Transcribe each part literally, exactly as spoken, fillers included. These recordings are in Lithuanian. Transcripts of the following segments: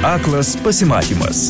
Aklas pasimatymas.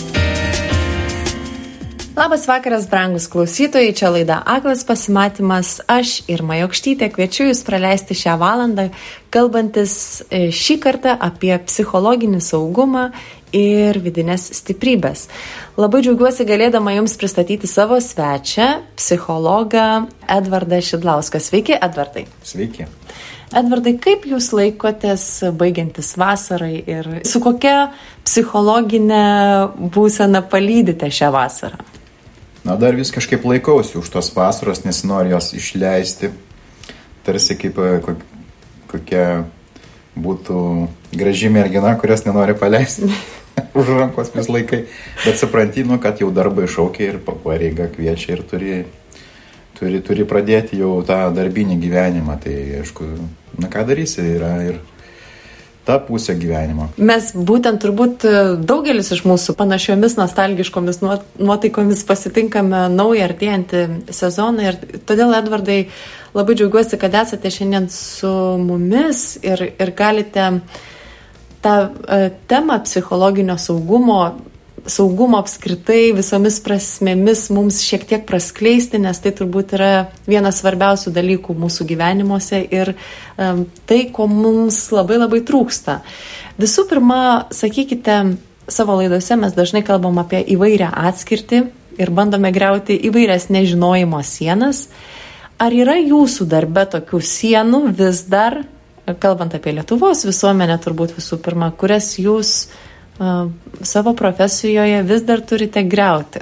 Labas vakaras, brangus klausytojai, čia laida Aklas pasimatymas. Aš Irma Jokštytė kviečiu Jūs praleisti šią valandą, kalbantis šį kartą apie psichologinį saugumą ir vidinės stiprybės. Labai džiaugiuosi galėdama Jums pristatyti savo svečią, psichologą Edvardą Šidlauską. Sveiki, Edvardai. Sveiki. Edvardai, kaip Jūs laikotės baigiantis vasarai ir su kokia psichologinė būsena palydite šią vasarą? Na, dar vis kažkaip laikausi už tos vasaros, nes noriu jos išleisti. Tarsi kaip kokia būtų graži mergina, kurios nenori paleisti už rankos vis laikai. Bet suprantinu, kad jau darbai šaukia ir pareiga kviečia ir turi, turi, turi pradėti jau tą darbinį gyvenimą. Tai, aišku, na ką darysi, yra ir ta pusė gyvenimo. Mes būtent turbūt daugelis iš mūsų panašiomis nostalgiškomis nuotaikomis pasitinkame naują artėjantį sezoną ir todėl, Edvardai, labai džiaugiuosi, kad esate šiandien su mumis ir, ir galite tą uh, temą psichologinio saugumo, saugumo apskritai visomis prasmėmis mums šiek tiek praskleisti, nes tai turbūt yra vienas svarbiausių dalykų mūsų gyvenimuose ir um, tai, ko mums labai labai trūksta. Visų pirma, sakykite, savo laidose mes dažnai kalbam apie įvairią atskirtį ir bandome griauti įvairias nežinojimo sienas. Ar yra jūsų darbe tokių sienų vis dar, kalbant apie Lietuvos visuomenę turbūt visų pirma, kurias jūs savo profesijoje vis dar turite griauti?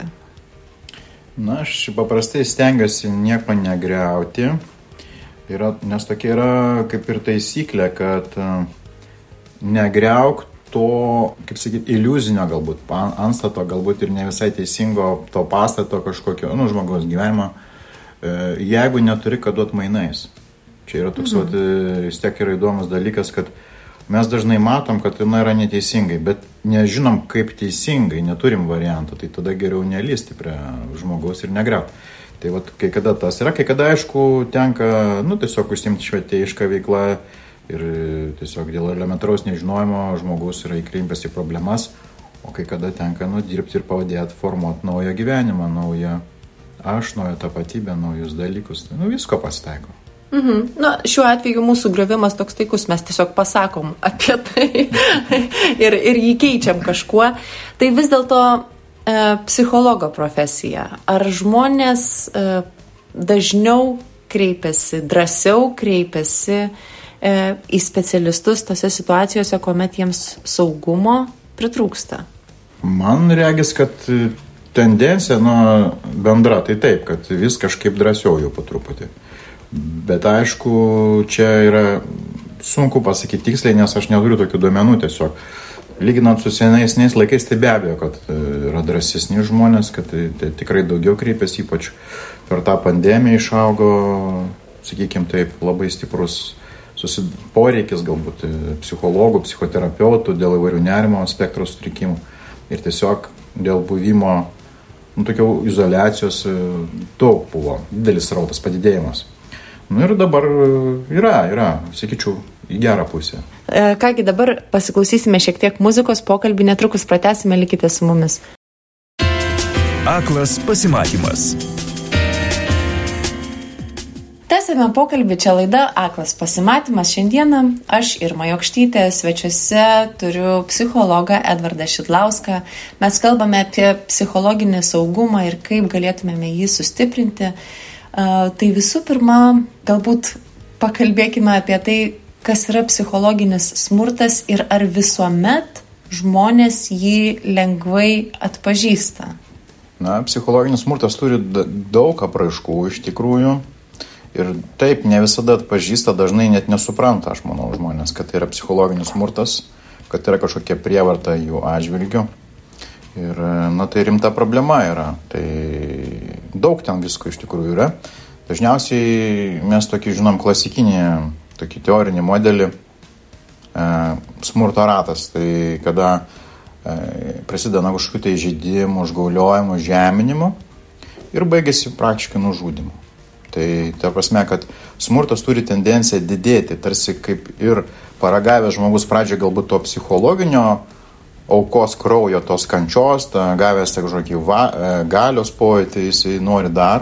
Na, aš paprastai stengiuosi nieko negriauti, yra, nes tokia yra kaip ir taisyklė, kad negriauk to, kaip sakyti, iliuzinio galbūt, antstato, galbūt ir ne visai teisingo to pastato kažkokio, nu, žmogaus gyvenimo, jeigu neturi ką duot mainais. Čia yra toks, mhm. vat, vis tiek yra įdomus dalykas, kad mes dažnai matom, kad jinai yra neteisingai, bet nežinom, kaip teisingai, neturim variantų, tai tada geriau nelysti prie žmogaus ir negriauti. Tai vat, kai kada tas yra, kai kada, aišku, tenka, nu, tiesiog užsiimti švietėjišką veiklą ir tiesiog dėl elementaraus nežinojimo žmogus yra įklimpęs į problemas, o kai kada tenka, nu, dirbti ir pavadėti, formuoti naują gyvenimą, naują aš, naują tapatybę, naujus dalykus, tai, nu, visko pasitaiko. Mhm. Na, šiuo atveju mūsų griovimas toks taikus, mes tiesiog pasakom apie tai ir, ir jį keičiam kažkuo. Tai vis dėlto e, psichologo profesija. Ar žmonės e, dažniau kreipiasi, drąsiau kreipiasi e, į specialistus tose situacijose, kuomet jiems saugumo pritrūksta? Man regis, kad tendencija nu, bendra, tai taip, kad vis kažkaip drąsiau jau po truputį. Bet aišku, čia yra sunku pasakyti tiksliai, nes aš neturiu tokių duomenų tiesiog. Lyginant su senesniais laikais, tai be abejo, kad yra drąsesni žmonės, kad tai, tai tikrai daugiau kreipiasi, ypač per tą pandemiją išaugo, sakykime taip, labai stiprus poreikis galbūt psichologų, psichoterapeutų dėl įvairių nerimo spektro sutrikimų ir tiesiog dėl buvimo, nu, tokio izoliacijos daug buvo, didelis srautas, padidėjimas. Nu ir dabar yra, yra, sakyčiau, į gerą pusę. Kągi, dabar pasiklausysime šiek tiek muzikos, pokalbį netrukus pratęsime, likite su mumis. Aklas pasimatymas. Tęsime pokalbį, čia laida Aklas pasimatymas. Šiandieną aš Irma Jokštytė, svečiuose turiu psichologą Edvardą Šidlauską. Mes kalbame apie psichologinį saugumą ir kaip galėtumėme jį sustiprinti. Uh, tai visų pirma, galbūt pakalbėkime apie tai, kas yra psichologinis smurtas ir ar visuomet žmonės jį lengvai atpažįsta. Na, psichologinis smurtas turi daug apraiškų iš tikrųjų ir taip ne visada atpažįsta, dažnai net nesupranta, aš manau, žmonės, kad tai yra psichologinis smurtas, kad yra kažkokia prievarta jų atžvilgiu. Ir, na, tai rimta problema yra. Tai daug ten visko iš tikrųjų yra. Dažniausiai mes tokį žinom klasikinį, tokį teorinį modelį e, smurto ratas. Tai kada e, prasideda kažkokių tai žaidimų, užgauliojimų, žeminimų ir baigėsi praktiškai nužudymu. Tai ta prasme, kad smurtas turi tendenciją didėti, tarsi kaip ir paragavęs žmogus pradžioje galbūt to psichologinio aukos kraujo tos kančios, ta, gavęs tik kažkokį va, galios pojūtį, jisai nori dar.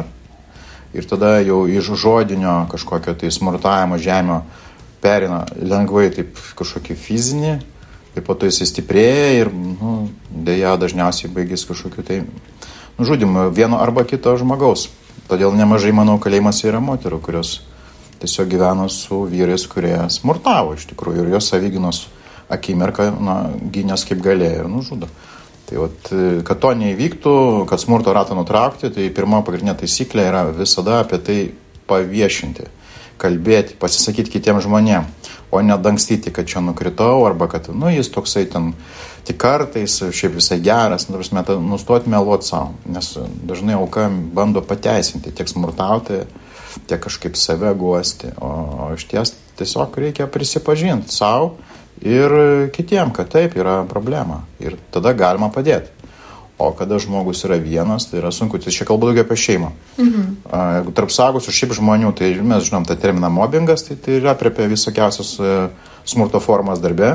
Ir tada jau iš žodinio kažkokio tai smurtavimo žemio perina lengvai taip kažkokį fizinį, taip po to jisai stiprėja ir nu, dėja dažniausiai baigis kažkokiu tai nužudimu vieno arba kito žmogaus. Todėl nemažai, manau, kalėjimuose yra moterų, kurios tiesiog gyveno su vyrais, kurie smurtavo iš tikrųjų ir jos savyginos akimirką, na, gynės kaip galėjo ir nužudo. Tai vat, kad to neįvyktų, kad smurto ratą nutraukti, tai pirma pagrindinė taisyklė yra visada apie tai paviešinti, kalbėti, pasisakyti kitiems žmonėms, o nedangstyti, kad čia nukritau, arba kad, nu, jis toksai ten tik kartais, šiaip visai geras, nu, prasme, nustoti meluoti savo, nes dažnai auka bando pateisinti, tiek smurtauti, tiek kažkaip save guosti, o iš ties tiesiog reikia prisipažinti savo ir kitiem, kad taip yra problema ir tada galima padėti. O kada žmogus yra vienas, tai yra sunku, tai čia kalbu daugiau apie šeimą. Mhm. Jeigu tarp suaugusių šiaip žmonių, tai mes žinom tą terminą mobbingas, tai tai yra apie visokiausias smurto formas darbe.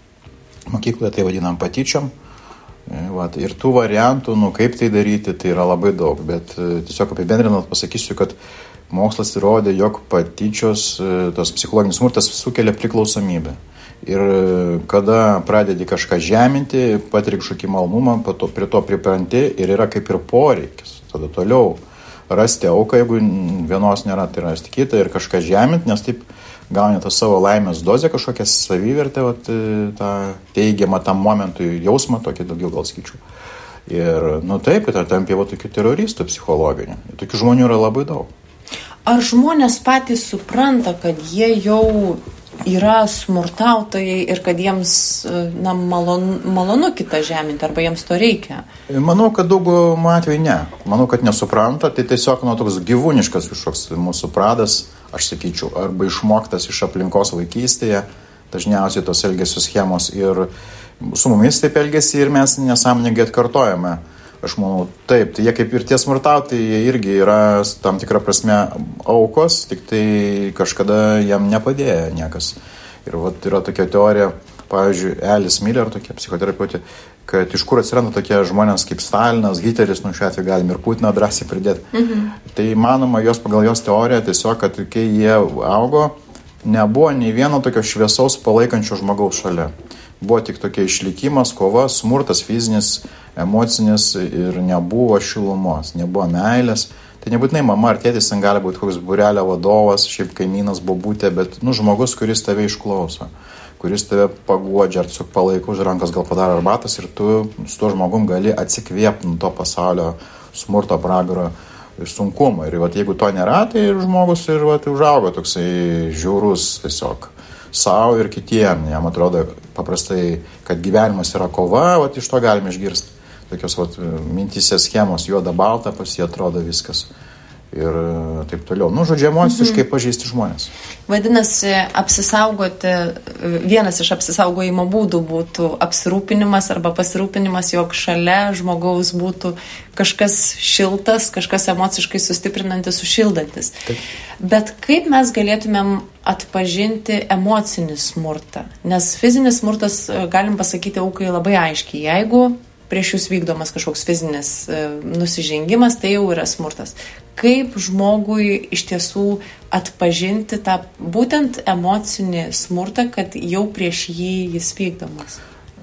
Mokykloje tai vadinam patyčiom. Vat, ir tų variantų, nu kaip tai daryti, tai yra labai daug, bet tiesiog apibendrinant pasakysiu, kad mokslas įrodė, jog patyčios, tos psichologinis smurtas sukelia priklausomybę. Ir kada pradedi kažką žeminti, patiri kažkokį malonumą, to, prie to pripranti ir yra kaip ir poreikis. Tada toliau rasti auką, jeigu vienos nėra, tai rasti kitą ir kažką žeminti, nes taip gauni tą savo laimės dozę, kažkokią savivertę, vat, tą teigiamą tam momentui jausmą, tokį daugiau gal skaičių. Ir, nu taip, tai tampė va tokių teroristų psichologinių. Tokių žmonių yra labai daug. Ar žmonės patys supranta, kad jie jau yra smurtautojai ir kad jiems na, malonu, malonu kitą žeminti, arba jiems to reikia? Manau, kad daugumą atveju ne. Manau, kad nesupranta. Tai tiesiog nu, toks gyvūniškas kažkoks mūsų pradas, aš sakyčiau, arba išmoktas iš aplinkos vaikystėje, dažniausiai tos elgesio schemos ir su mumis taip elgesi ir mes nesąmoningai atkartojame. Aš manau, taip, tai jie kaip ir tie smurtautojai, jie irgi yra tam tikrą prasme aukos, tik tai kažkada jam nepadėjo niekas. Ir vat yra tokia teorija, pavyzdžiui, Alice Miller, tokia psichoterapeutė, kad iš kur atsiranda tokie žmonės kaip Stalinas, Hitleris, nu šiuo atveju galim ir Putiną drąsiai pridėti. Mhm. Tai manoma, jos pagal jos teoriją tiesiog, kad kai jie augo, nebuvo nei vieno tokio šviesaus palaikančio žmogaus šalia. Buvo tik tokia išlikimas, kova, smurtas fizinis, emocinis ir nebuvo šilumos, nebuvo meilės. Tai nebūtinai mama ar tėtis, ten gali būti koks būrelio vadovas, šiaip kaimynas, bobutė, bet nu, žmogus, kuris tave išklauso, kuris tave paguodžia ar tiesiog palaiko už rankos, gal padaro arbatas ir tu su tuo žmogum gali atsikvėpti nuo to pasaulio smurto, pragaro ir sunkumo. Ir vat, jeigu to nėra, tai žmogus ir vat, užaugo toksai žiaurus tiesiog savo ir kitiem. Jam atrodo paprastai, kad gyvenimas yra kova, vat, iš to galime išgirsti tokios vat, mintysė schemos, juoda balta, pas jį atrodo viskas. Ir taip toliau. Nu, žodžiu, emociškai pažeisti žmonės. Vadinasi, apsisaugoti, vienas iš apsisaugojimo būdų būtų apsirūpinimas arba pasirūpinimas, jog šalia žmogaus būtų kažkas šiltas, kažkas emociškai sustiprinantis, sušildantis. Taip. Bet kaip mes galėtumėm atpažinti emocinį smurtą? Nes fizinis smurtas, galim pasakyti aukai labai aiškiai, jeigu prieš jūs vykdomas kažkoks fizinis e, nusižengimas, tai jau yra smurtas. Kaip žmogui iš tiesų atpažinti tą būtent emocinį smurtą, kad jau prieš jį jis vykdomas?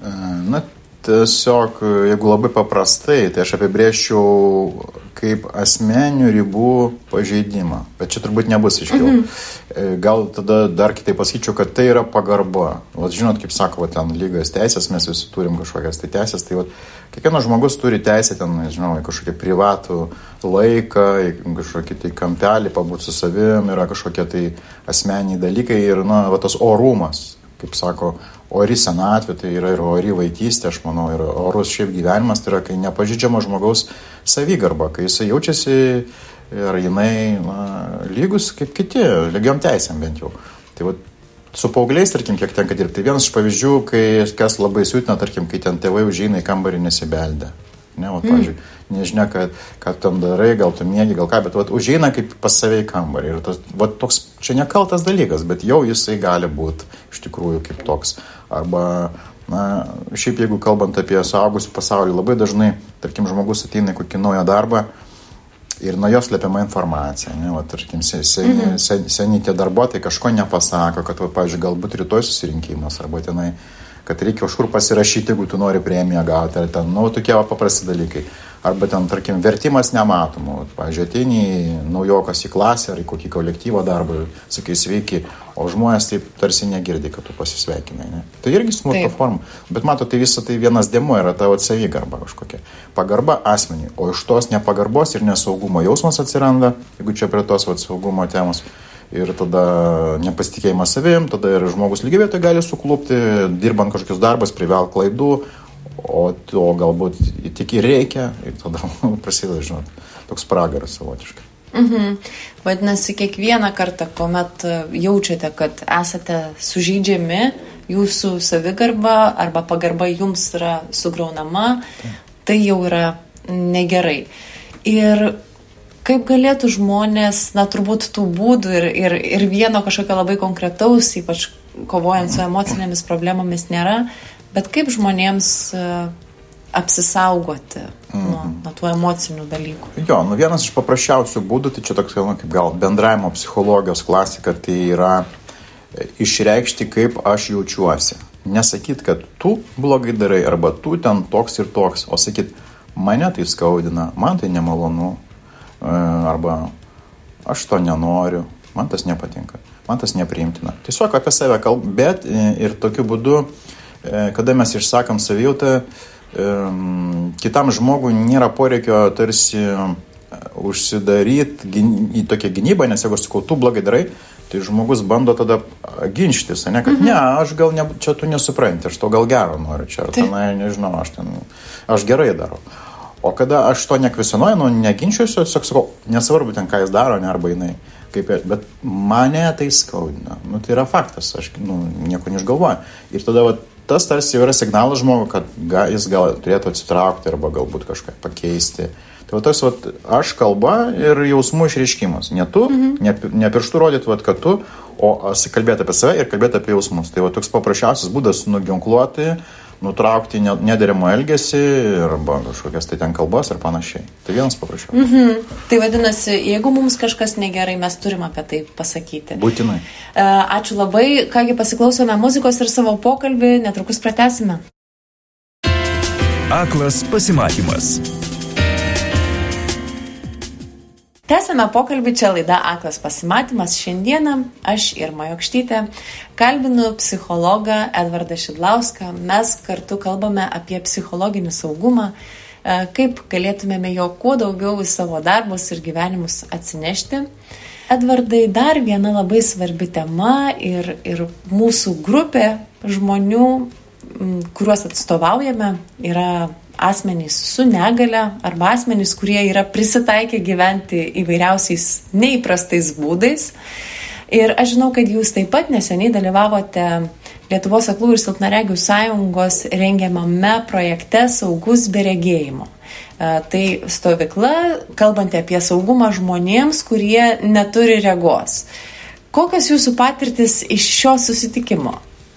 Na, tiesiog, jeigu labai paprastai, tai aš apibrėžčiau kaip asmeninių ribų pažeidimą. Bet čia turbūt nebus aiškiau. Mm-hmm. Gal tada dar kitaip pasakyčiau, kad tai yra pagarba. Vat žinot, kaip sako, va, ten lygios teisės, mes visi turim kažkokias tai teisės. Tai vat, kiekvienas žmogus turi teisę ten, žinau, į kažkokį privatų laiką, į kažkokį tai kampelį, pabūti su savim, yra kažkokie tai asmeniniai dalykai ir, na, va, tas orumas, kaip sako, ori senatvė, tai yra ir ori vaikystė, aš manau, ir orus šiaip gyvenimas, tai yra, kai nepažydžiama žmogaus savigarba, kai jisai jaučiasi ir jinai, na, lygus kaip kiti, lygiom teisėm bent jau. Tai va, su paaugliais, tarkim, kiek tenka dirbti. Vienas iš pavyzdžių, kai kas labai siutina, tarkim, kai ten tėvai užeina į kambarį nesibeldė. Ne, va, pavyzdžiui, nežinia, kad, kad tam darai, gal tu mėgi, gal ką, bet va, užeina kaip pas save į kambarį. Ir tas, va, toks, čia nekaltas dalykas, bet jau jisai gali būti iš tikrųjų kaip toks. Arba, Na, šiaip jeigu kalbant apie suaugusių pasaulį, labai dažnai, tarkim, žmogus ateina į kokį naują darbą ir nuo jos slepiama informacija. Ne? Va, tarkim, seni, seni, seni, seni tie darbuotojai kažko nepasako, kad, va, pavyzdžiui, galbūt rytoj susirinkimas, arba tenai, kad reikia kažkur pasirašyti, jeigu tu nori premiją gauti, ar ten, nu, tokie va, paprasti dalykai. Arba ten, tarkim, vertimas nematomų. Pavyzdžiui, ateini naujokas į klasę ar į kokį kolektyvo darbą, sakai sveiki, o žmonės taip tarsi negirdi, kad tu pasisveikinai. Ne? Tai irgi smurto forma. Bet mato, tai visą tai vienas dėmuo yra tavo savigarba kažkokia. Pagarba asmeniui. O iš tos nepagarbos ir nesaugumo jausmas atsiranda, jeigu čia prie tos va, saugumo temos. Ir tada nepasitikėjimas savim, tada ir žmogus lygiai vietoje gali suklupti, dirbant kažkokius darbus, privelt klaidų, o to galbūt tik ir reikia, ir tada prasideda, žinot, toks pragaras savotiškai. Mhm. Vadinasi, kiekvieną kartą, kuomet jaučiate, kad esate sužeidžiami, jūsų savigarba arba pagarba jums yra sugraunama, tai jau yra negerai. Ir kaip galėtų žmonės, na, turbūt tų būdų ir, ir, ir vieno kažkokio labai konkretaus, ypač kovojant su emocinėmis problemomis nėra, bet kaip žmonėms uh, apsisaugoti mm. nuo, nuo tų emocinių dalykų? Jo, nu vienas iš paprasčiausių būdų, tai čia toks, nu, kaip gal bendravimo psichologijos klasika, tai yra išreikšti, kaip aš jaučiuosi. Nesakyt, kad tu blogai darai, arba tu ten toks ir toks, o sakyt, mane tai skaudina, man tai nemalonu, arba aš to nenoriu, man tas nepatinka, man tas nepriimtina. Tiesiog apie save kalb, bet ir tokiu būdu, kada mes išsakam savijautą, kitam žmogui nėra poreikio tarsi užsidaryti į tokią gynybą, nes jeigu aš sakau, tu blogai darai, tai žmogus bando tada ginčytis, ne, kad mhm. ne, aš gal ne, čia tu nesupranti, aš to gal gero noriu čia, ar tenai, nežinau, aš, ten, aš gerai darau. O kada aš to nekvestionuoju, nu, neginčiuosiu, tiesiog sakau, nesvarbu ten, ką jis daro, ne, arba jinai, kaip, bet mane tai skaudina. Nu, tai yra faktas, aš nu, nieko neišgalvoju. Ir tada va, tas tarsi jau yra signalas žmogui, kad ga, jis gal turėtų atsitraukti arba galbūt kažką pakeisti. Tai va, tas va, aš kalba ir jausmų išreiškimas. Ne tu, mhm. ne, ne pirštų rodyti, va, kad tu, o kalbėti apie save ir kalbėti apie jausmus. Tai va, toks paprasčiausias būdas nuginkluoti, nutraukti nederimo elgesį arba kažkokias tai ten kalbas ir panašiai. Tai vienas paprasčiausias. Mhm. Tai vadinasi, jeigu mums kažkas negerai, mes turim apie tai pasakyti. Būtinai. Ačiū labai. Kągi, pasiklausome muzikos ir savo pokalbį netrukus pratęsime. Aklas pasimatymas. Tęsame pokalbį, čia laida Aklas pasimatymas. Šiandieną aš Irma Jokštytė kalbinu psichologą Edvardą Šidlauską. Mes kartu kalbame apie psichologinį saugumą, kaip galėtumėme jo kuo daugiau į savo darbus ir gyvenimus atsinešti. Edvardai, dar viena labai svarbi tema ir, ir mūsų grupė žmonių, kuriuos atstovaujame, yra asmenys su negale arba asmenys, kurie yra prisitaikę gyventi įvairiausiais neįprastais būdais. Ir aš žinau, kad jūs taip pat neseniai dalyvavote Lietuvos aklųjų ir silpnaregių sąjungos rengiamame projekte Saugus be regėjimo. Tai stovykla, kalbanti apie saugumą žmonėms, kurie neturi regos. Kokios jūsų patirtis iš šio susitikimo?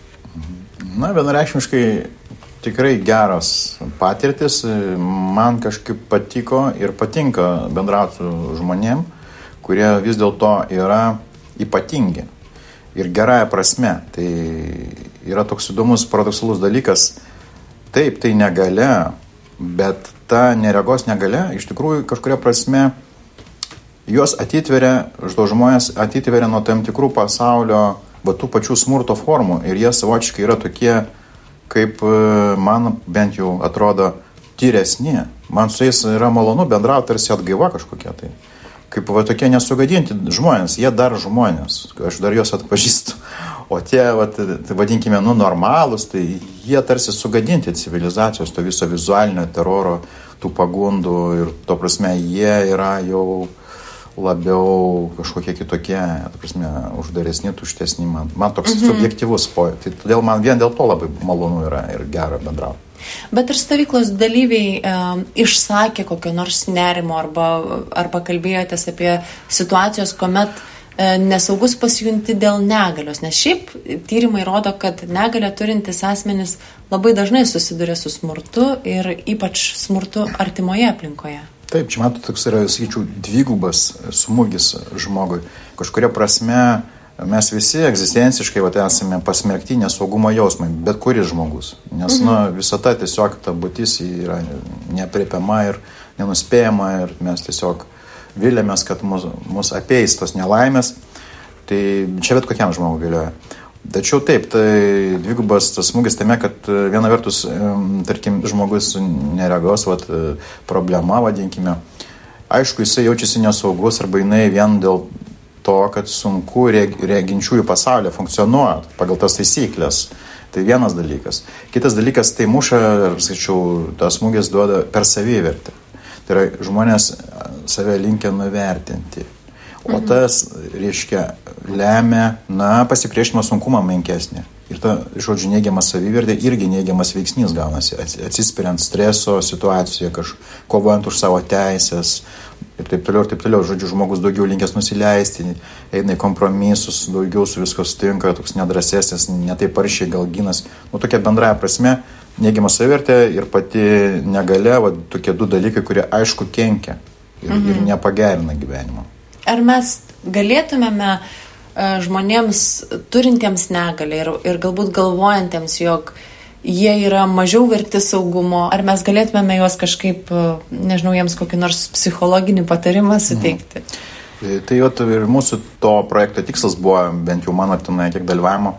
Na, vienareikšmiškai tikrai geros patirtis, man kažkaip patiko ir patinka bendrauti su žmonėm, kurie vis dėlto yra ypatingi ir gerąja prasme. Tai yra toks įdomus paradoksalus dalykas, taip, tai negalia, bet ta neregos negalia iš tikrųjų kažkuria prasme juos atitveria, žinau, žmonės atitveria nuo tam tikrų pasaulio, va tų pačių smurto formų ir jie savotiškai yra tokie, kaip man bent jau atrodo tyresni. Man su jais yra malonu bendrauti, tarsi atgaiva kažkokia tai. Kaip va tokie nesugadinti žmonės, jie dar žmonės, aš dar juos atpažįstu. O tie, va, vadinkime, nu, normalūs, tai jie tarsi sugadinti civilizacijos, to viso vizualinio teroro, tų pagundų ir to prasme jie yra jau labiau kažkokie kitokie, ta prasme, uždaresni, tuštesni. Man, man toks mhm. subjektyvus pojūtis. Tai todėl man vien dėl to labai malonu yra ir gera bendrauti. Bet ir stovyklos dalyviai e, išsakė kokio nors nerimo arba, arba kalbėjotės apie situacijos, kuomet nesaugus pasijunti dėl negalios, nes šiaip tyrimai rodo, kad negalę turintis asmenys labai dažnai susiduria su smurtu ir ypač smurtu artimoje aplinkoje. Taip, čia matot, toks yra, sakyčiau, dvigubas smūgis žmogui. Kažkuria prasme mes visi egzistenciškai vat, esame pasmerkti nesaugumo jausmai, bet kuris žmogus. Nes mhm. nu, visata tiesiog ta būtis yra neapriepiama ir nenuspėjama ir mes tiesiog vilėmės, kad mus, mus apeis tos nelaimės. Tai čia bet kokiam žmogui galioja. Tačiau taip, tai dvigubas tas smūgis tame, kad viena vertus, tarkim, žmogus nereagos, vat, problema, vadinkime. Aišku, jisai jaučiasi nesaugus arba jinai vien dėl to, kad sunku reginčiųjų pasaulyje funkcionuoja pagal tas taisyklės. Tai vienas dalykas. Kitas dalykas, tai muša, sakyčiau, tas smūgis duoda per savivertę. Tai yra, žmonės save linkia nuvertinti. O tas, reiškia, lemia, na, pasipriešinimo sunkumą menkesnį. Ir ta, žodžiu, neigiamas savivertė irgi neigiamas veiksnys gaunasi, atsispiriant streso situacijoje, kažkaip kovojant už savo teisės ir taip toliau, ir taip toliau. Žodžiu, žmogus daugiau linkęs nusileisti, eina į kompromisus, daugiau su visko sutinka, toks nedrasesnis, netaip aršiai gal ginas. Nu, tokia bendraja prasme, neigiama savivertė ir pati negalia, va, tokie du dalykai, kurie aišku kenkia ir, mhm. ir nepagerina gyvenimo. Ar mes galėtumėme žmonėms turintiems negalę ir, ir galbūt galvojantiems, jog jie yra mažiau verti saugumo, ar mes galėtumėme juos kažkaip, nežinau, jiems kokį nors psichologinį patarimą suteikti? Mhm. Tai jau ir mūsų to projekto tikslas buvo, bent jau mano tenai kiek dalyvavimo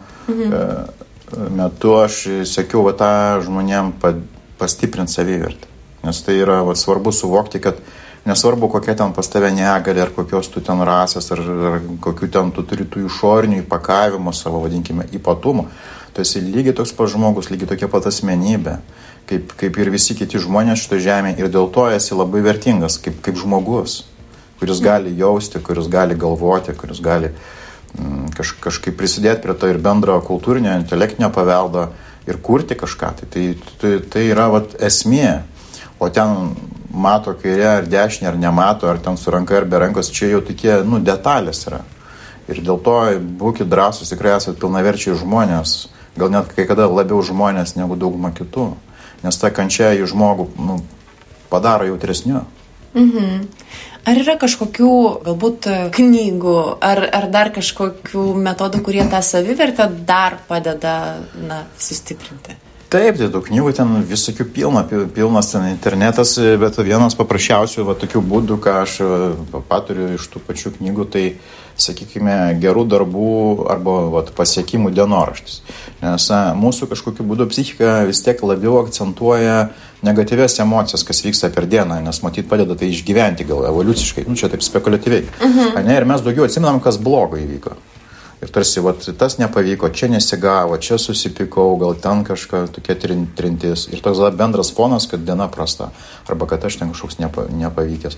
mhm. metu, aš siekiau va, tą žmonėm pastiprinti savivertę. Nes tai yra va, svarbu suvokti, kad nesvarbu, kokia ten pas tave negalė, ar kokios tu ten rasės, ar, ar kokių ten tu turi tų išorinių įpakavimo savo, vadinkime, ypatumų. Tu esi lygiai toks pat žmogus, lygiai tokia pat asmenybė, kaip, kaip ir visi kiti žmonės šito žemė. Ir dėl to esi labai vertingas, kaip, kaip žmogus, kuris gali jausti, kuris gali galvoti, kuris gali mm, kaž, kažkaip prisidėti prie to ir bendro kultūrinio, intelektinio paveldo ir kurti kažką. Tai, tai, tai, tai yra vat, esmė. O ten mato kairė ar dešinė, ar nemato, ar ten su ranka ar be rankos, čia jau tokie, nu, detalės yra. Ir dėl to būkit drąsūs, tikrai esate pilnaverčiai žmonės, gal net kai kada labiau žmonės negu dauguma kitų, nes ta kančia į žmogų, nu, padaro jautresniu. Mhm. Ar yra kažkokių, galbūt, knygų, ar, ar dar kažkokių metodų, kurie tą savivertę dar padeda, na, sustiprinti? Taip, tai tų knygų ten visokių pilna, pilnas ten internetas, bet vienas paprasčiausių va, tokių būdų, ką aš paturiu iš tų pačių knygų, tai, sakykime, gerų darbų arba va, pasiekimų dienoraštis. Nes a, mūsų kažkokiu būdu psichika vis tiek labiau akcentuoja negatyvias emocijas, kas vyksta per dieną, nes matyt padeda tai išgyventi gal evoliuciškai, nu čia taip spekuliatyviai. Uh-huh. Ne, ir mes daugiau atsimenam, kas blogo įvyko. Ir tarsi, vat, tas nepavyko, čia nesigavo, čia susipykau, gal ten kažką tokia trintis. Ir toks bendras fonas, kad diena prasta. Arba kad aš ten kažkoks nepa, nepavykęs.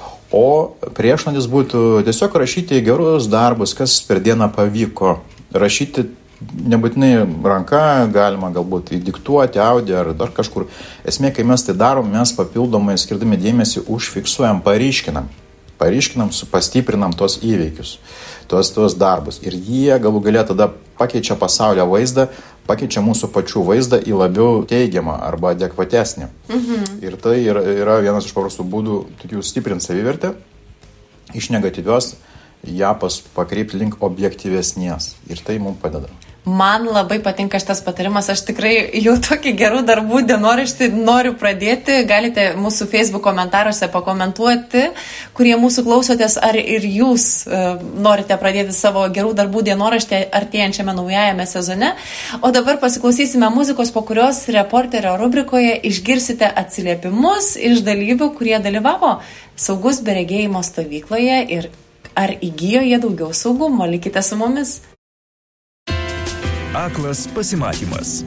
O priešnuodis būtų tiesiog rašyti gerus darbus, kas per dieną pavyko. Rašyti nebūtinai ranka, galima galbūt įdiktuoti, audio ar dar kažkur. Esmė, kai mes tai darom, mes papildomai skirdami dėmesį užfiksuojam, paryškinam. Paryškinam, pastiprinam tos įveikius, tos, tos darbus. Ir jie galų galia tada pakeičia pasaulio vaizdą, pakeičia mūsų pačių vaizdą į labiau teigiamą arba adekvatesnį. Mhm. Ir tai yra, yra vienas iš paprastų būdų tokių stiprinti savivertę, iš negatyvios ją pas, pakreipti link objektyvesnės. Ir tai mums padeda. Man labai patinka šitas patarimas, aš tikrai jau tokį gerų darbų dienoraštį noriu pradėti. Galite mūsų Facebook komentaruose pakomentuoti, kurie mūsų klausotės, ar ir jūs uh, norite pradėti savo gerų darbų dienoraštį artėjančiame naujajame sezone. O dabar pasiklausysime muzikos, po kurios reporterio rubrikoje išgirsite atsiliepimus iš dalyvių, kurie dalyvavo Saugus be regėjimo stovykloje ir ar įgijo jie daugiau saugumo. Likite su mumis. Aklas pasimatymas.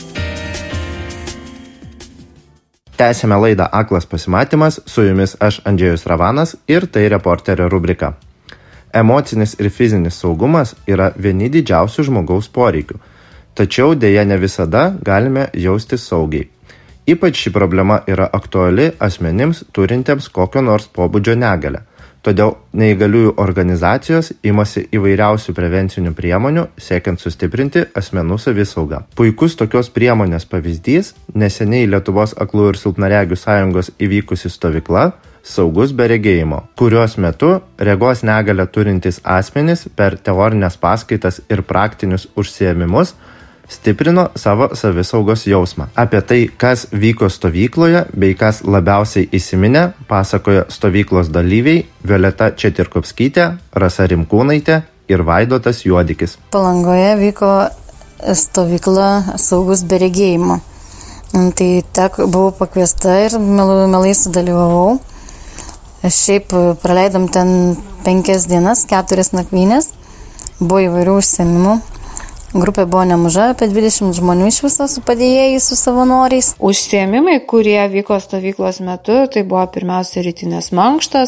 Tęsėme laidą Aklas pasimatymas, su jumis aš Andžėjus Ravanas ir tai reporterio rubrika. Emocinis ir fizinis saugumas yra vieni didžiausių žmogaus poreikių, tačiau dėja ne visada galime jaustis saugiai. Ypač ši problema yra aktuali asmenims turintiems kokio nors pobūdžio negalią. Todėl neįgaliųjų organizacijos imasi įvairiausių prevencinių priemonių, siekiant sustiprinti asmenų savisaugą. Puikus tokios priemonės pavyzdys – neseniai Lietuvos aklųjų ir silpnaregių sąjungos įvykusi stovykla Saugus be regėjimo, kurios metu regos negalią turintys asmenys per teorinės paskaitas ir praktinius užsiėmimus stiprino savo savisaugos jausmą. Apie tai, kas vyko stovykloje bei kas labiausiai įsiminė, pasakoja stovyklos dalyviai Violeta Četirkovskytė, Rasa Rimkūnaitė ir Vaidotas Juodikis. Palangoje vyko stovykla Saugus be regėjimo. Tai tek buvau pakviesta ir mielai sudalyvavau. Šiaip praleidom ten penkias dienas, keturias nakvynės. Buvo įvairių užsiėmimų. Grupė buvo nemaža, apie dvidešimt žmonių iš viso su padėjėjais, su savanoriais. Užsiėmimai, kurie vyko stovyklos metu, tai buvo pirmiausia rytinės mankštos,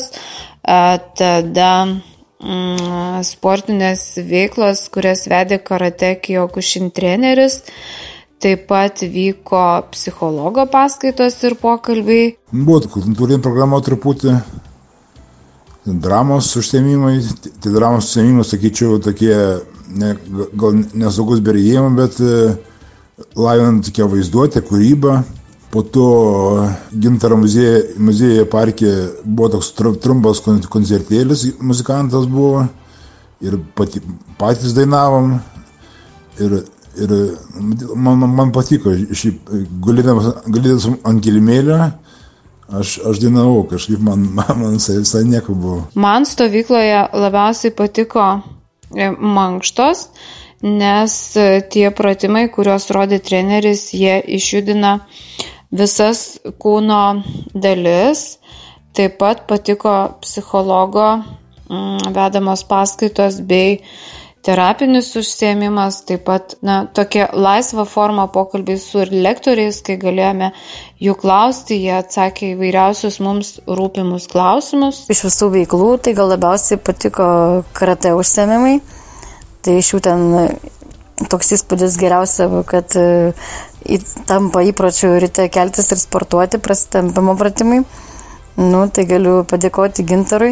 tada mm, sportinės veiklos, kurias vedė karate Kyokushin treneris. Taip pat vyko psichologo paskaitos ir pokalbiai. Buvo kultūrinė programa truputį, dramos užsiėmimai. Tai dramos užsiėmimai, sakyčiau, tokie ne, gal nesaugus be regėjimo, bet lavinant tokia vaizduotė, kūryba. Po to Gintaro muziejuje, muziejuje parke buvo toks trumpas koncertėlis, muzikantas buvo ir pati, patys dainavom. Ir, ir man, man patiko, gulėdamas ant kilimėlio, aš, aš dainavau, kažkaip man, man, man visai nieko buvo. Man stovykloje labiausiai patiko mankštos, nes tie pratimai, kuriuos rodė treneris, jie išjudina visas kūno dalis. Taip pat patiko psichologo vedamos paskaitos bei terapinis užsiėmimas, taip pat na, tokia laisva forma pokalbiai su lektoriais, kai galėjome jų klausti, jie atsakė įvairiausius mums rūpimus klausimus. Iš visų veiklų tai gal labiausiai patiko karate užsiėmimai, tai iš jų ten toks įspūdis geriausia, kad tampa įpročių ryte keltis ir sportuoti, prasitempimo pratimai. Nu, tai galiu padėkoti Gintarui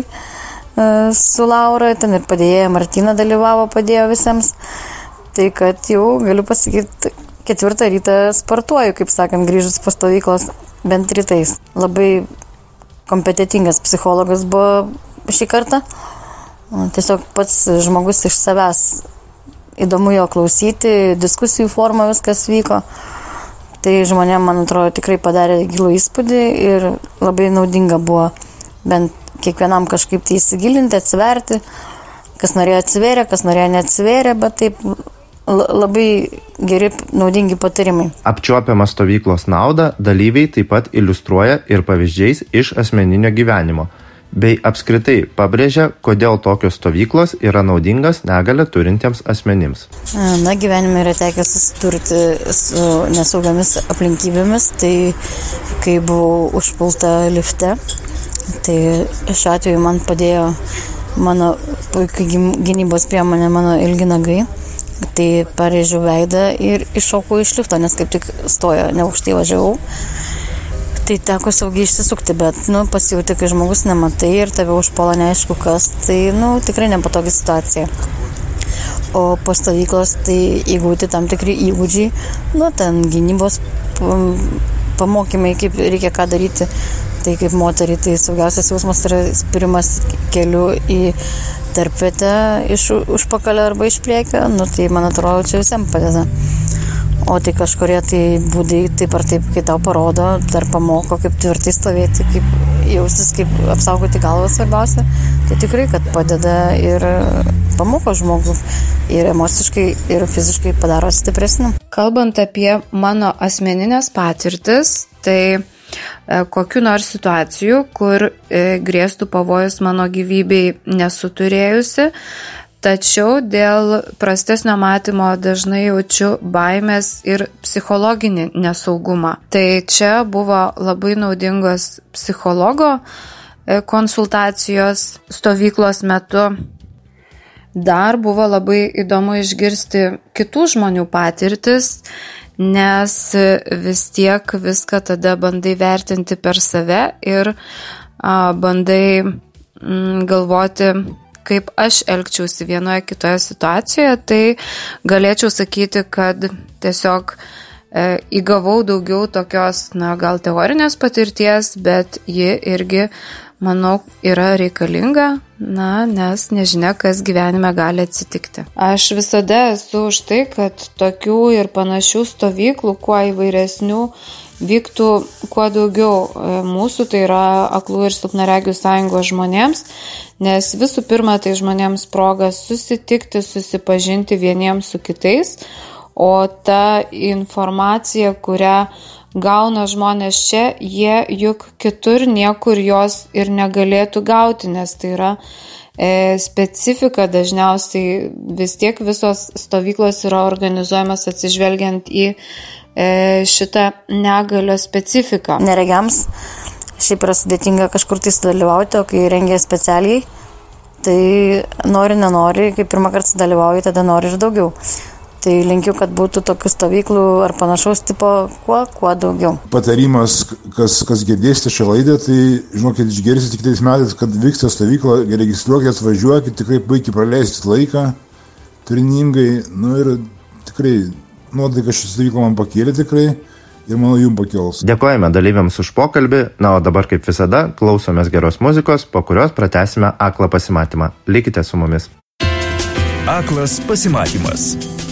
su Laura, ten ir padėjėja Martina dalyvavo, padėjo visiems. Tai kad jau galiu pasakyti, ketvirtą rytą sportuoju, kaip sakant, grįžus po stovyklos, bent rytais. Labai kompetitingas psichologas buvo šį kartą. Tiesiog pats žmogus iš savęs, įdomu jo klausyti, diskusijų forma viskas vyko. Tai žmonėm, man atrodo, tikrai padarė gilų įspūdį ir labai naudinga buvo bent kiekvienam kažkaip tai įsigilinti, atsiverti, kas norėjo atsivėrė, kas norėjo neatsivėrė, bet taip labai geri, naudingi patarimai. Apčiuopiamą stovyklos naudą dalyviai taip pat iliustruoja ir pavyzdžiais iš asmeninio gyvenimo, bei apskritai pabrėžia, kodėl tokios stovyklos yra naudingas negalią turintiems asmenims. Na, gyvenime yra tekę susidurti su nesaugiamis aplinkybėmis, tai kai buvau užpulta lifte, tai šiuo atveju man padėjo mano puikiai gynybos priemonė, mano ilgi nagai. Tai parėžiau veidą ir iššokau iš lifto, nes kaip tik stojo, neaukštai važiavau. Tai teko saugiai išsisukti, bet nu, pasijauti, kai žmogus nematai ir tave užpuola neaišku kas, tai nu, tikrai nepatogi situacija. O po stovyklos tai įgauti tam tikri įgūdžiai, nu, ten gynybos pamokymai, kaip reikia ką daryti. Tai kaip moteriai, tai saugiausias jausmas yra spirimas keliu į tarpvietę iš užpakalio arba iš priekio, nu tai man atrodo, čia visiems padeda. O tai kažkurie tai būdai taip ar taip, kai tau parodo, dar pamoko, kaip tvirtai stovėti, kaip jaustis, kaip apsaugoti galvą svarbiausia, tai tikrai, kad padeda ir pamoko žmogų ir emociškai, ir fiziškai padaro stipresnį. Kalbant apie mano asmeninės patirtis, tai kokiu nors situacijų, kur grėstų pavojus mano gyvybei nesu turėjusi, tačiau dėl prastesnio matymo dažnai jaučiu baimės ir psichologinį nesaugumą. Tai čia buvo labai naudingos psichologo konsultacijos stovyklos metu. Dar buvo labai įdomu išgirsti kitų žmonių patirtis, nes vis tiek viską tada bandai vertinti per save ir a, bandai mm, galvoti, kaip aš elgčiausi vienoje kitoje situacijoje, tai galėčiau sakyti, kad tiesiog e, įgavau daugiau tokios, na, gal teorinės patirties, bet ji irgi, manau, yra reikalinga, na, nes nežinia, kas gyvenime gali atsitikti. Aš visada esu už tai, kad tokių ir panašių stovyklų, kuo įvairesnių, vyktų kuo daugiau mūsų, tai yra Aklųjų ir Silpnaregių sąjungos žmonėms, nes visų pirma, tai žmonėms proga susitikti, susipažinti vieniems su kitais, o ta informacija, kurią gauna žmonės čia, jie juk kitur niekur jos ir negalėtų gauti, nes tai yra e, specifika, dažniausiai vis tiek visos stovyklos yra organizuojamas atsižvelgiant į šitą negalio specifiką. Neregiams šiaip yra sudėtinga kažkur tai sudalyvauti, o kai rengia specialiai, tai nori, nenori, kai pirmą kartą dalyvauji, tada nori ir daugiau. Tai linkiu, kad būtų tokių stovyklų ar panašaus tipo kuo, kuo daugiau. Patarimas, kas, kas girdėsite šią laidą, tai žinokit, išgirsite tik tais metais, kad vyksta stovykla, registruokit, važiuokit, tikrai puikiai praleisit laiką, turiningai, nu ir tikrai nuotaika šį stovyklą man pakėlė tikrai ir manau jums pakels. Dėkojame dalyviams už pokalbį, na o dabar kaip visada klausomės geros muzikos, po kurios pratęsime aklą pasimatymą. Likite su mumis. Aklas pasimatymas.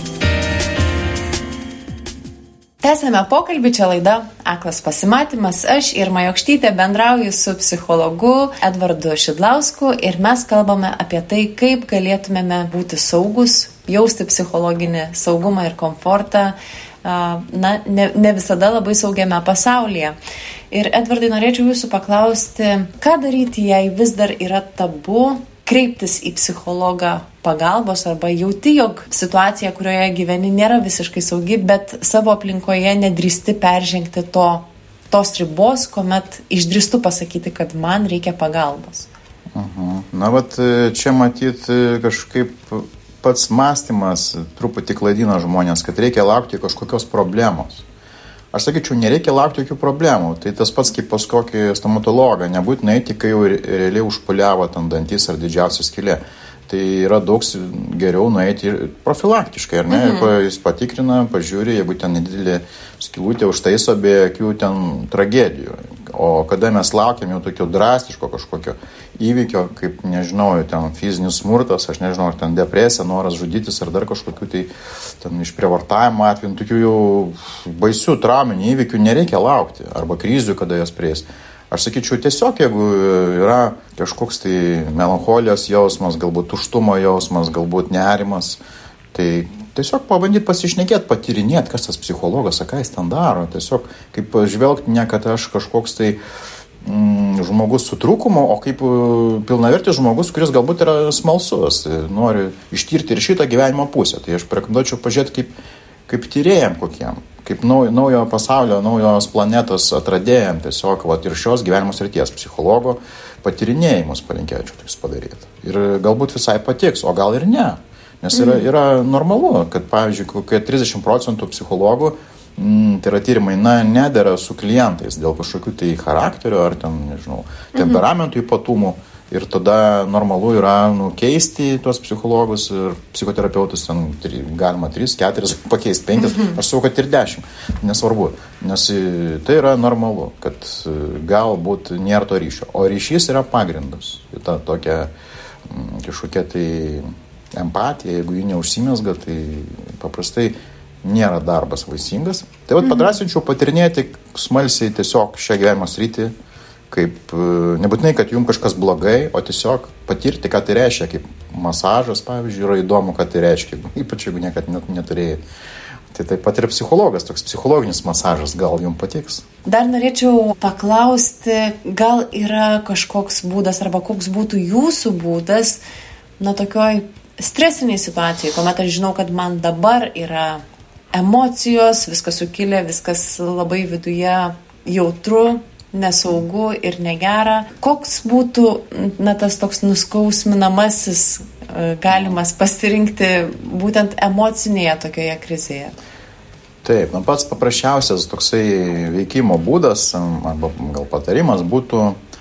Tęsėme pokalbį, čia laida Aklas pasimatymas. Aš Irma Jokštytė bendrauju su psichologu Edvardu Šidlausku ir mes kalbame apie tai, kaip galėtumėme būti saugus, jausti psichologinį saugumą ir komfortą, na, ne, ne visada labai saugiame pasaulyje. Ir Edvardai, norėčiau jūsų paklausti, ką daryti, jei vis dar yra tabu kreiptis į psichologą pagalbos arba jauti, jog situacija, kurioje gyveni, nėra visiškai saugi, bet savo aplinkoje nedrįsti peržengti to, tos ribos, kuomet išdrįstu pasakyti, kad man reikia pagalbos. Uh-huh. Na, vat čia matyt kažkaip pats mąstymas truputį klaidina žmonės, kad reikia laukti kažkokios problemos. Aš sakyčiau, nereikia laukti jokių problemų. Tai tas pats kaip pas kokį stomatologą, nebūtinai tik kai jau realiai užpuliavo ten dantis ar didžiausia skylė. Tai yra daug geriau nueiti profilaktiškai, ar ne? Mhm. Jis patikrina, pažiūri, jeigu ten nedidelė skylutė užtaiso be jokių ten tragedijų. O kada mes laukiam jau tokio drastiško kažkokio įvykio, kaip, nežinau, ten fizinis smurtas, aš nežinau, ar ten depresija, noras žudytis, ar dar kažkokių tai ten išprievartavimo atveju, tokių jau baisių trauminių įvykių nereikia laukti, arba krizių, kada jos prieis. Aš sakyčiau, tiesiog, jeigu yra kažkoks tai melancholijos jausmas, galbūt tuštumo jausmas, galbūt nerimas, tai tiesiog pabandyti pasišnekėti, patyrinėti, kas tas psichologas, ką jis ten daro. Tiesiog kaip žvelgti ne, kad aš kažkoks tai mm, žmogus su trūkumu, o kaip pilnavertis žmogus, kuris galbūt yra smalsus, nori ištirti ir šitą gyvenimo pusę. Tai aš rekomenduočiau pažiūrėti kaip, kaip tyrėjam kokiem, kaip naujo, naujo pasaulio, naujos planetos atradėjam tiesiog vat, ir šios gyvenimo srities psichologo patyrinėjimus palinkėčiau tai padaryti. Ir galbūt visai patiks, o gal ir ne. Nes yra, yra normalu, kad, pavyzdžiui, kokie trisdešimt procentų psichologų, mm, tai yra tyrimai, na, nedera su klientais dėl kažkokių tai charakterio ar ten, nežinau, temperamentų ypatumų. Ir tada normalu yra nu, keisti tuos psichologus ir psichoterapeutus, ten galima tris, keturis, pakeisti penkis, aš sakau, kad ir dešimt, nesvarbu. Nes tai yra normalu, kad galbūt nėra to ryšio. O ryšys yra pagrindas. Ta tokia kažkokia tai empatija, jeigu jį neužsimesga, tai paprastai nėra darbas vaisingas. Tai vat padrasinčiau patirnėti smalsiai tiesiog šią gyvenimo sritį, kaip nebūtinai, kad jums kažkas blogai, o tiesiog patirti, ką tai reiškia, kaip masažas, pavyzdžiui, yra įdomu, ką tai reiškia, ypač jeigu niekad net neturėjai. Tai taip pat ir psichologas, toks psichologinis masažas, gal jums patiks. Dar norėčiau paklausti, gal yra kažkoks būdas arba koks būtų jūsų būdas, na, tokioj stresiniai situacijai, kuomet aš žinau, kad man dabar yra emocijos, viskas sukilę, viskas labai viduje jautru, nesaugu ir negera. Koks būtų, na, tas toks nuskausminamasis galimas pasirinkti būtent emocinėje tokioje krizėje? Taip, na, pats paprasčiausias toksai veikimo būdas arba gal patarimas būtų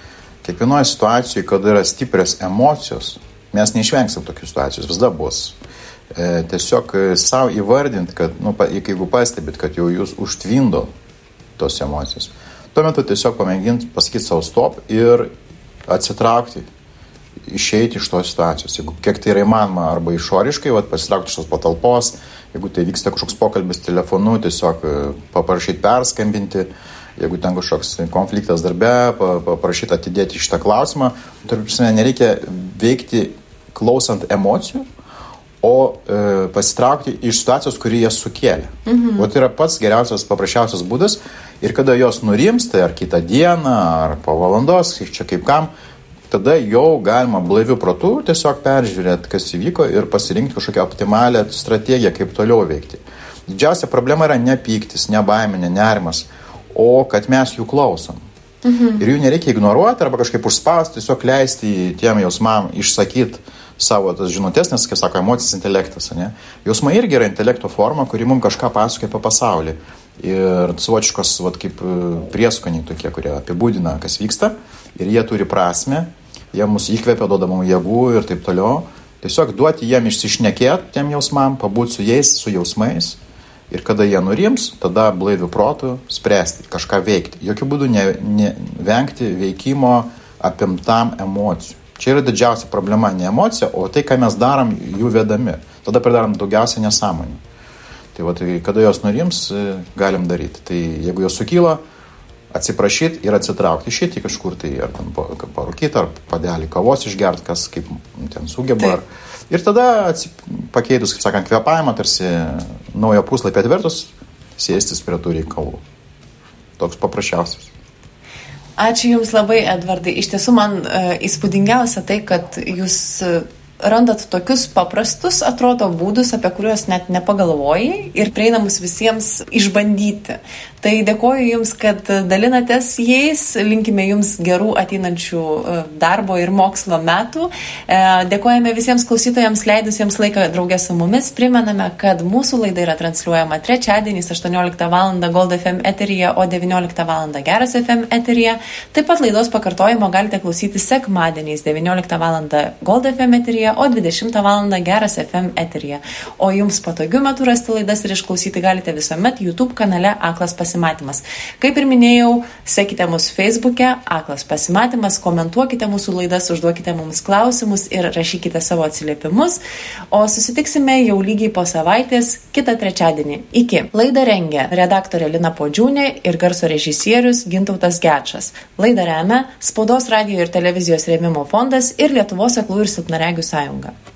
kiekvienoje situacijoje, kada yra stiprios emocijos, mes neišvengsim tokių situacijų, visada bus. E, tiesiog savo įvardint, kad, nu, jeigu pastebit, kad jau jūs užtvindo tos emocijos, tuo metu tiesiog pamėginti pasakyti savo stop ir atsitraukti, išeiti iš tos situacijos. Jeigu kiek tai yra įmanoma, arba išoriškai, vat, pasitraukti iš tos patalpos, jeigu tai vyksta kažkoks pokalbis telefonu, tiesiog paprašyti perskambinti, jeigu ten kažkoks konfliktas darbe, paprašyti atidėti šitą klausimą. Tarp, nereikia veikti klausant emocijų, o e, pasitraukti iš situacijos, kurį jas sukėlė. Mhm. O tai yra pats geriausias, paprasčiausias būdas. Ir kada jos nurimsta, ar kitą dieną, ar po valandos, čia kaip kam, tada jau galima blaivių protų tiesiog peržiūrėti, kas įvyko ir pasirinkti kažkokią optimalią strategiją, kaip toliau veikti. Didžiausia problema yra ne pyktis, ne baimė, ne nerimas, o kad mes jų klausom. Mhm. Ir jų nereikia ignoruoti arba kažkaip užspausti, tiesiog leisti tiem jausmam išsakyti savo tas žinutės, nes, kaip sako, emocinis intelektas. Ne? Jausmai irgi yra intelekto forma, kuri mums kažką pasakoja apie pasaulį. Ir savotiškos, vat, kaip prieskoniai tokie, kurie apibūdina, kas vyksta. Ir jie turi prasmę, jie mus įkvepia, duoda mums jėgų ir taip toliau. Tiesiog duoti jiem išsišnekėti tiem jausmam, pabūti su jais, su jausmais. Ir kada jie nurims, tada blaivių protų spręsti, kažką veikti. Jokių būdų ne, ne, vengti veikimo apimtam emocijų. Čia yra didžiausia problema, ne emocija, o tai, ką mes darom jų vedami. Tada pridarom daugiausia nesąmonių. Tai va, tai kada jos nurims, galim daryti. Tai jeigu jos sukyla, atsiprašyti ir atsitraukti, išėti kažkur, tai ar parūkyti, ar padelį kavos išgerti, kas kaip ten sugeba. Ar... Ir tada atsip... pakeitus, kaip sakant, kvėpavimą, tarsi naują puslapį atvertus, sėstis prie tų reikalų. Toks paprasčiausias. Ačiū Jums labai, Edvardai. Iš tiesų man e, įspūdingiausia tai, kad Jūs e, randat tokius paprastus, atrodo, būdus, apie kuriuos net nepagalvojai ir prieinamus visiems išbandyti. Tai dėkoju Jums, kad dalinatės jais, linkime Jums gerų ateinančių darbo ir mokslo metų. Dėkojame visiems klausytojams leidusiems laiką draugę su mumis. Primename, kad mūsų laida yra transliuojama trečiadieniais aštuonioliktą valandą Gold F M eteryje, o devynioliktą valandą Geras F M eteryje. Taip pat laidos pakartojimo galite klausyti sekmadieniais devynioliktą valandą Gold F M eteryje, o dvidešimtą valandą Geras F M eteryje. O Jums patogiu metu rasti laidas ir išklausyti galite visuomet YouTube kanale Aklas pasimatymas. Kaip ir minėjau, sekite mus Facebook'e, Aklas pasimatymas, komentuokite mūsų laidas, užduokite mums klausimus ir rašykite savo atsiliepimus, o susitiksime jau lygiai po savaitės kitą trečiadienį. Iki. Laidą rengia redaktorė Lina Podžiūnė ir garso režisierius Gintautas Gečas. Laidą remia Spaudos, radijo ir televizijos rėmimo fondas ir Lietuvos aklųjų ir silpnaregių sąjunga.